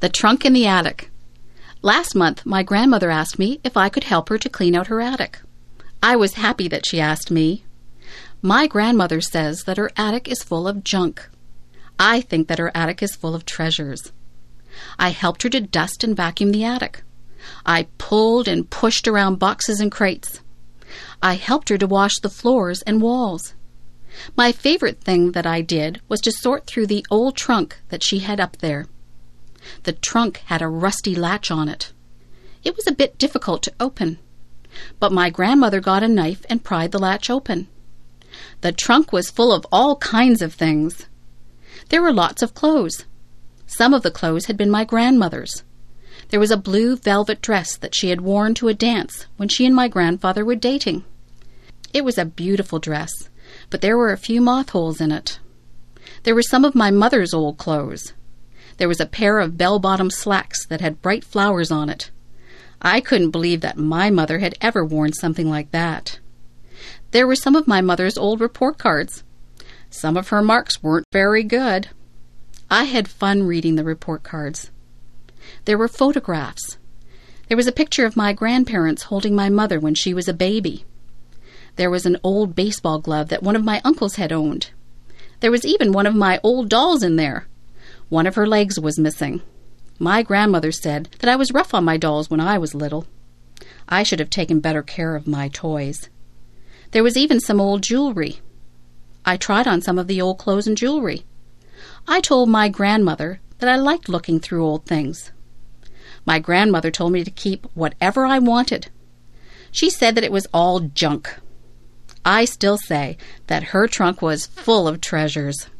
The trunk in the attic. Last month, my grandmother asked me if I could help her to clean out her attic. I was happy that she asked me. My grandmother says that her attic is full of junk. I think that her attic is full of treasures. I helped her to dust and vacuum the attic. I pulled and pushed around boxes and crates. I helped her to wash the floors and walls. My favorite thing that I did was to sort through the old trunk that she had up there. The trunk had a rusty latch on it. It was a bit difficult to open, but my grandmother got a knife and pried the latch open. The trunk was full of all kinds of things. There were lots of clothes. Some of the clothes had been my grandmother's. There was a blue velvet dress that she had worn to a dance when she and my grandfather were dating. It was a beautiful dress, but there were a few moth holes in it. There were some of my mother's old clothes. There was a pair of bell-bottom slacks that had bright flowers on it. I couldn't believe that my mother had ever worn something like that. There were some of my mother's old report cards. Some of her marks weren't very good. I had fun reading the report cards. There were photographs. There was a picture of my grandparents holding my mother when she was a baby. There was an old baseball glove that one of my uncles had owned. There was even one of my old dolls in there. One of her legs was missing. My grandmother said that I was rough on my dolls when I was little. I should have taken better care of my toys. There was even some old jewelry. I tried on some of the old clothes and jewelry. I told my grandmother that I liked looking through old things. My grandmother told me to keep whatever I wanted. She said that it was all junk. I still say that her trunk was full of treasures.